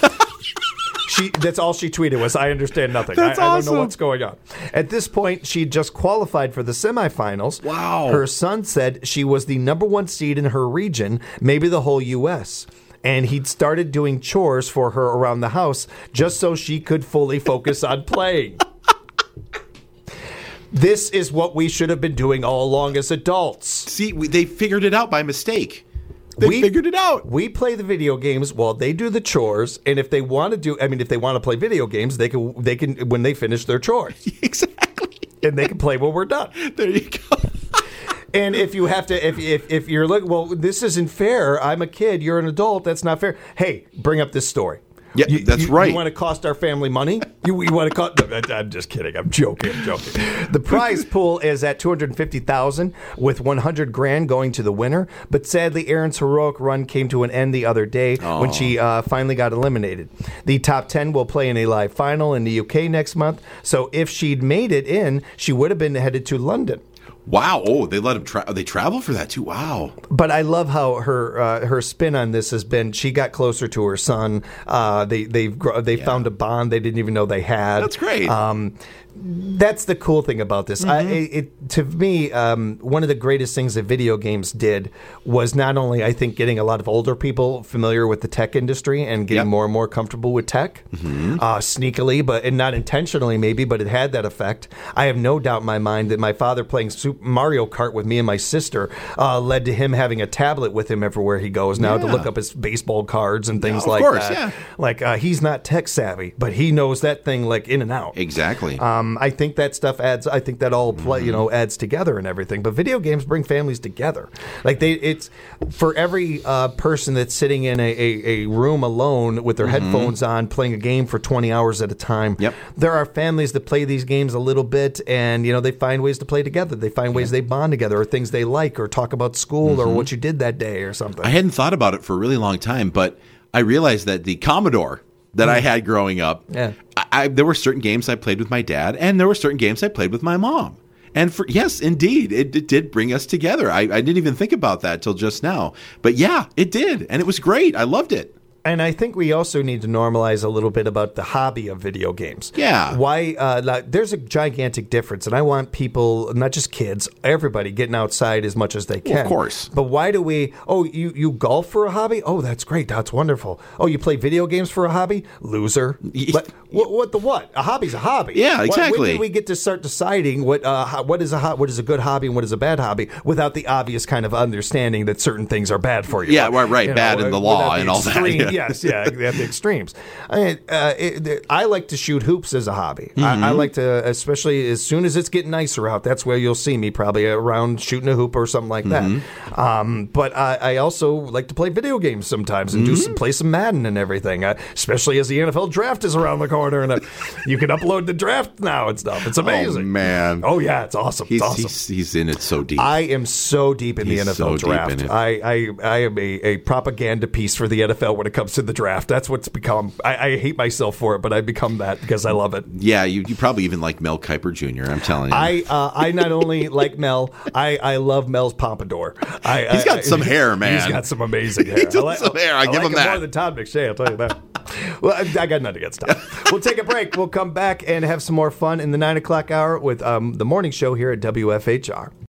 She, that's all she tweeted was, "I understand nothing. That's I, I don't awesome. know what's going on." At this point, she just qualified for the semifinals. Wow. Her son said she was the number one seed in her region, maybe the whole U S And he'd started doing chores for her around the house just so she could fully focus on playing. This is what we should have been doing all along as adults. See, we, they figured it out by mistake. They We- figured it out. We play the video games while they do the chores, and if they want to do, I mean, if they want to play video games, they can. They can when they finish their chores, Exactly. and they can play when we're done. There you go. And if you have to, if if if you're like, well, this isn't fair. I'm a kid. You're an adult. That's not fair. Hey, bring up this story. Yeah, You- that's you- right. You want to cost our family money? You, you want to cost? No, I- I'm just kidding. I'm joking. I'm joking. The prize pool is at two hundred fifty thousand, with one hundred grand going to the winner. But sadly, Erin's heroic run came to an end the other day when she uh, finally got eliminated. The top ten will play in a live final in the U K next month. So if she'd made it in, she would have been headed to London. Wow. Oh, they let them tra- they travel for that too. Wow. But I love how her uh, her spin on this has been. She got closer to her son. Uh, they they've gr- they found a bond they didn't even know they had. That's great. Um, that's the cool thing about this. I, it, to me, um, one of the greatest things that video games did was not only, I think, getting a lot of older people familiar with the tech industry and getting Yep. more and more comfortable with tech, uh, sneakily, but and not intentionally maybe, but it had that effect. I have no doubt in my mind that my father playing Super Mario Kart with me and my sister uh, led to him having a tablet with him everywhere he goes now to Yeah. look up his baseball cards and things of like course, that. yeah. Like uh, he's not tech savvy, but he knows that thing like in and out. Exactly. Um, I think that stuff adds. I think that all play, you know, adds together and everything. But video games bring families together. Like they, it's for every uh, person that's sitting in a, a, a room alone with their headphones on, playing a game for twenty hours at a time. Yep. There are families that play these games a little bit, and you know they find ways to play together. They find ways they bond together, or things they like, or talk about school, or what you did that day, or something. I hadn't thought about it for a really long time, but I realized that the Commodore that I had growing up, Yeah. I, I, there were certain games I played with my dad, and there were certain games I played with my mom. And for yes, indeed, it, it did bring us together. I, I didn't even think about that till just now. But yeah, it did, and it was great. I loved it. And I think we also need to normalize a little bit about the hobby of video games. Yeah. Why? Uh, like, there's a gigantic difference, and I want people, not just kids, everybody getting outside as much as they can. Well, of course. But why do we? Oh, you you golf for a hobby? Oh, that's great. That's wonderful. Oh, you play video games for a hobby? Loser. But what, what the what? A hobby's a hobby. Yeah, Why- When exactly. did we get to start deciding what uh, ho- what is a ho- what is a good hobby and what is a bad hobby without the obvious kind of understanding that certain things are bad for you? Yeah, right, right. You Bad in the law without the and all that, extreme- yeah. Yes, yeah, at the extremes. I, mean, uh, it, I like to shoot hoops as a hobby. I, I Mm-hmm. like to, especially as soon as it's getting nicer out. That's where you'll see me probably around shooting a hoop or something like Mm-hmm. that. Um, but I, I also like to play video games sometimes and do Mm-hmm. some, play some Madden and everything. Uh, especially as the N F L draft is around the corner and uh, you can upload the draft now and stuff. It's amazing. Oh, man. Oh yeah, it's awesome. He's, it's awesome. he's, he's in it so deep. I am so deep in He's the N F L so deep draft. in it. I, I, I am a, a propaganda piece for the N F L when it comes to the draft. That's what's become. I, I hate myself for it, but I've become that because I love it. yeah, you, you probably even like Mel Kiper Junior I'm telling you. I uh, I not only like Mel, I, I love Mel's pompadour. I, He's I- got I- some hair, man. He's got some amazing hair. He does I like, some hair. I give like him that. more than Todd McShay. I'll tell you that. Well, I, I got nothing against Todd. We'll take a break. We'll come back and have some more fun in the nine o'clock hour with um, the morning show here at W F H R.